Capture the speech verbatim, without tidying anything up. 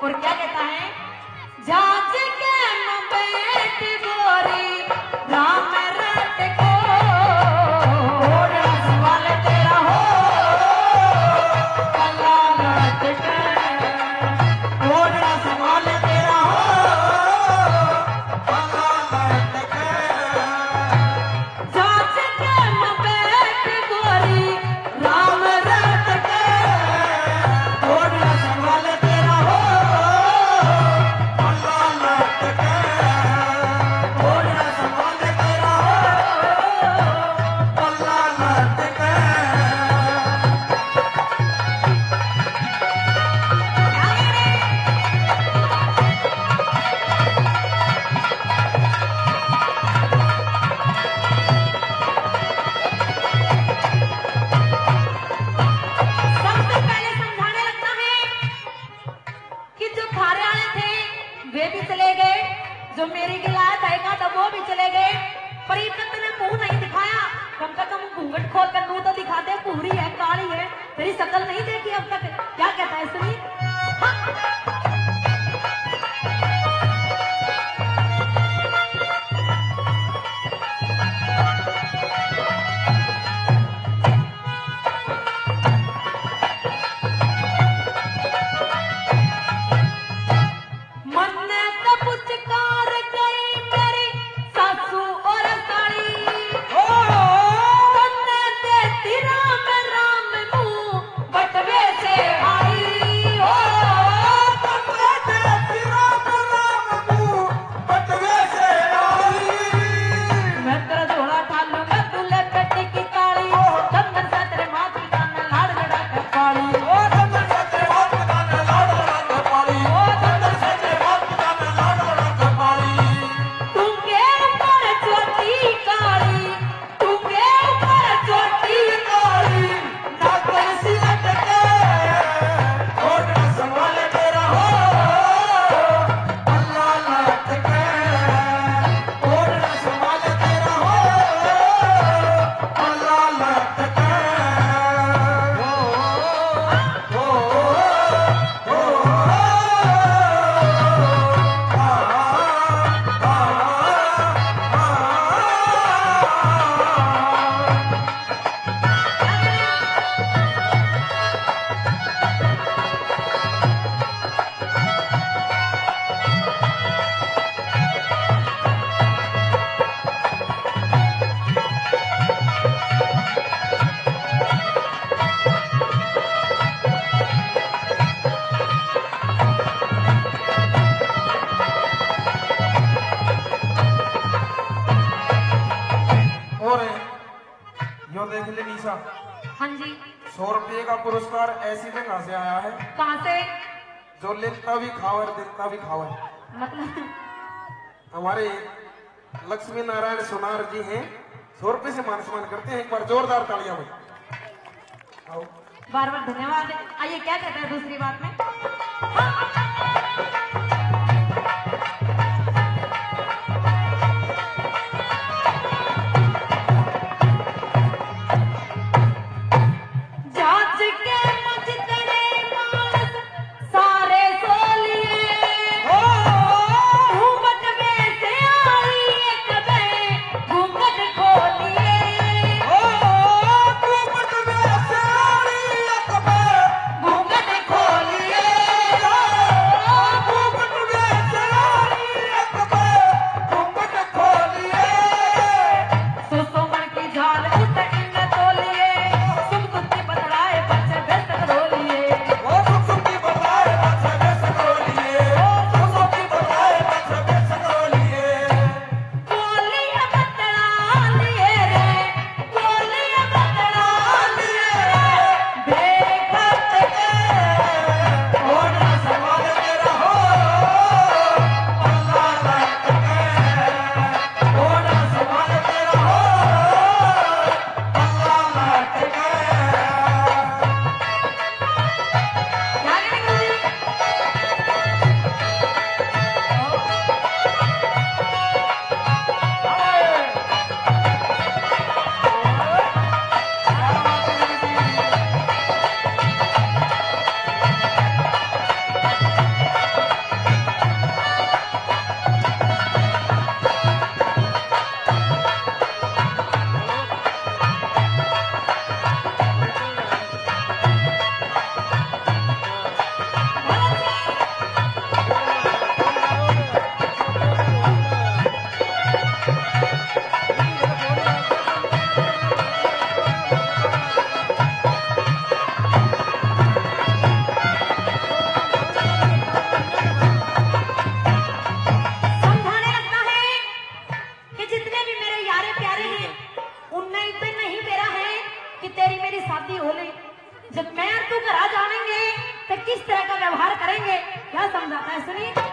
और क्या कहता है, जांच के न बैठ गोरी राम रट को, सवाल तेरा हो अल्लाह रट के, सवाल तेरा हो अल्लाह रट के, जांच के न बैठ गोरी राम रट के, सवाल तेरा हो वे भी चले गए, जो मेरी गिलाया था तो वो भी चले गए, पर इतना तूने मुंह नहीं दिखाया, कम से कम घूंघट खोल कर मुंह तो दिखा दे, पूरी है काली है, तेरी शक्ल नहीं देखी अब तक। क्या कहता है सुनिए, हाँ जी, सौ रुपये का पुरस्कार ऐसी जगह से आया है। कहाँ से? जो लेता भी खावर देता भी खावर, मतलब हमारे लक्ष्मी नारायण सोनार जी हैं, सौ रुपये से मान सम्मान करते हैं। एक बार जोरदार तालियां भाई। बार बार धन्यवाद। आइए क्या कहते हैं दूसरी बात में, हाँ। क्या समझाता है सुनिए।